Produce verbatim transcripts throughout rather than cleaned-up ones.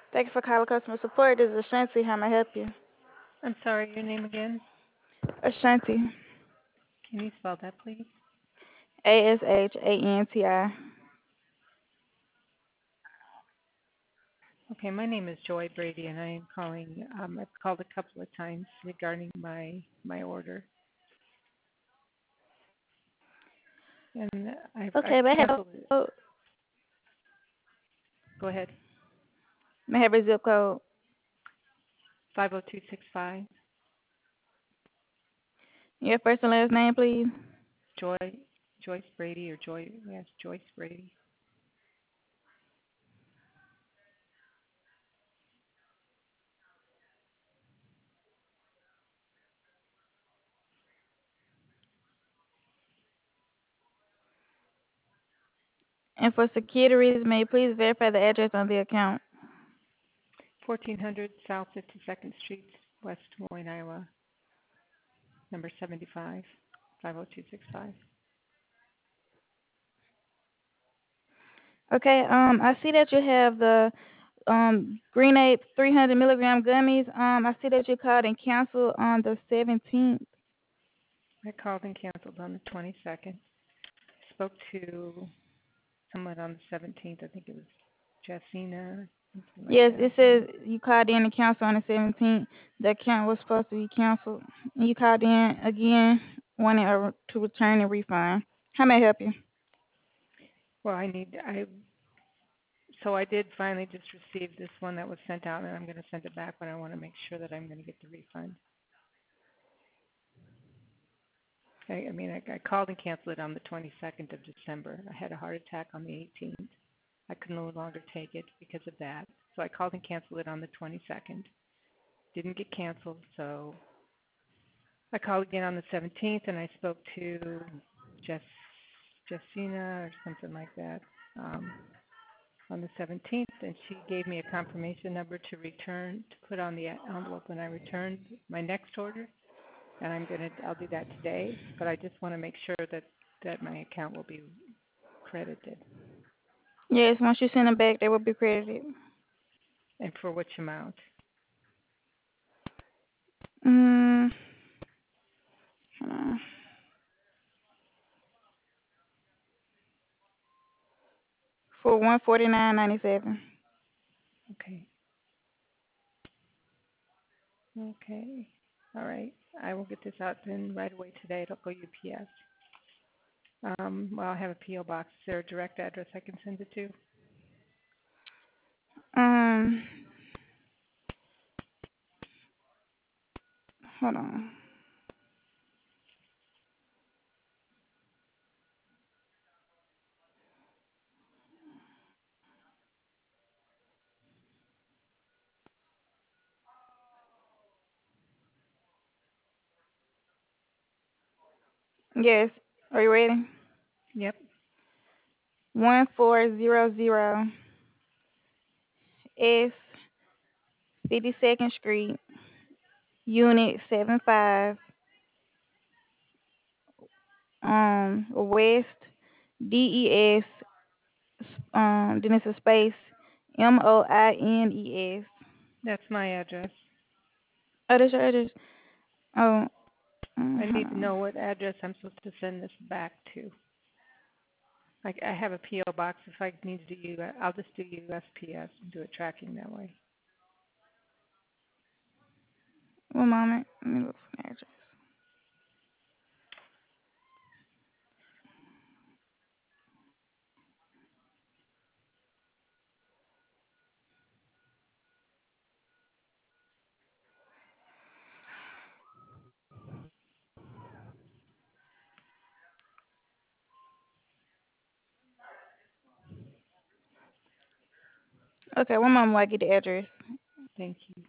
Thank you for calling customer support. This is Ashanti. How may I help you? I'm sorry, your name again? Ashanti. Can you spell that, please? A S H A N T I. Okay, my name is Joy Brady, and I am calling. Um, I've called a couple of times regarding my my order, and I've I've Okay, may I have canceled it. code? Go ahead. May I have a zip code? Five zero two six five. Your first and last name, please. Joy Joyce Brady or Joy yes Joyce Brady. And for security reasons, may you please verify the address on the account? Fourteen hundred South Fifty Second Street, West Des Moines, Iowa. Number seventy five. Five zero two six five. Okay. Um, I see that you have the um Green Ape three hundred milligram gummies. Um, I see that you called and canceled on the seventeenth. I called and canceled on the twenty second. Spoke to someone on the seventeenth. I think it was Jessina, something like Yes, that. it says you called in and canceled on the seventeenth. The account was supposed to be canceled. And you called in again, wanting a, to return a refund. How may I help you? Well, I need I so I did finally just receive this one that was sent out, and I'm going to send it back, but I want to make sure that I'm going to get the refund. I, I mean, I, I called and canceled it on the twenty-second of December. I had a heart attack on the eighteenth. I could no longer take it because of that, so I called and canceled it on the twenty-second. Didn't get canceled, so I called again on the seventeenth, and I spoke to Jess Jessina or something like that. Um, on the seventeenth, and she gave me a confirmation number to return, to put on the envelope when I returned my next order, and I'm gonna, I'll do that today, but I just want to make sure that, that my account will be credited. Yes, once you send them back, they will be credited. And for which amount? Mm, hold on. For one forty nine ninety seven. Okay, okay, all right. I will get this out then right away today. It'll go U P S. Um, well, I have a P O box. Is there a direct address I can send it to? Um, hold on. Yes. Are you ready? Yep, One four zero zero S Fifty Second Street, Unit seven five, um, West D E S, um, then it's a space M O I N E S. that's my address. Oh, that's your address. Oh, I um, hold need to on. know what address I'm supposed to send this back to. Like I have a P O box. If I need to do U, I'll just do U S P S and do a tracking that way. One moment. Let me look for the address. Okay, one moment while I get the address. Thank you.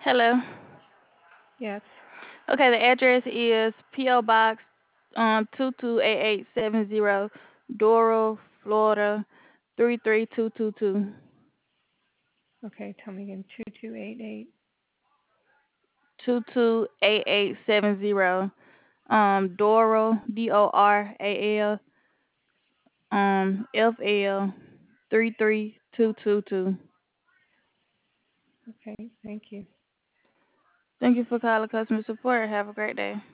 Hello. Yes. Okay, the address is P O Box um two two eight eight seven zero, Doral, Florida three three two two two. Okay, tell me again. two two eight eight. Two two eight eight seven zero. Um, Doral, D O R A L, um, F L three three two two two. Okay, thank you. Thank you for calling customer support. Have a great day.